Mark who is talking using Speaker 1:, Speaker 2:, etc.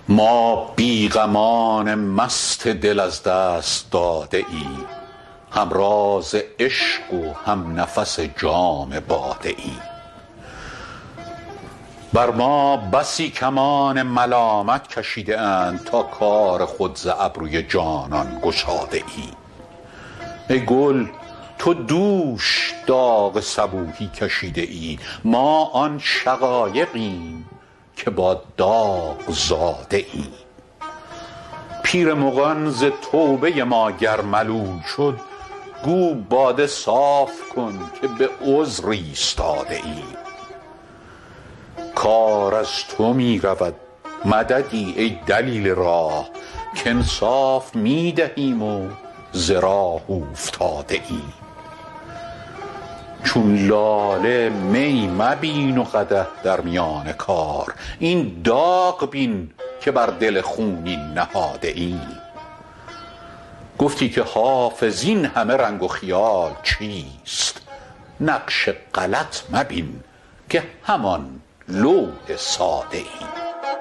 Speaker 1: ما بیغمان مست دل از دست داده ای، هم راز عشق و هم نفس جام باده ای. بر ما بسی کمان ملامت کشیده اند تا کار خود ز ابروی جانان گشاده ای. ای گل تو دوش داغ صبوحی کشیده ای، ما آن شقایقیم که با داغ زاده ای. پیر مغان ز توبه ما گر ملول شد، گو باده صاف کن که به عذر ایستاده ای. کار از تو می رود مددی ای دلیل راه، کانصاف می دهیم و ز راه اوفتاده ای. چون لاله می مبین و قدح در میان کار، این داغ بین که بر دل خونین نهاده ای. گفتی که حافظ این همه رنگ و خیال چیست، نقش غلط مبین که همان لوح ساده ای.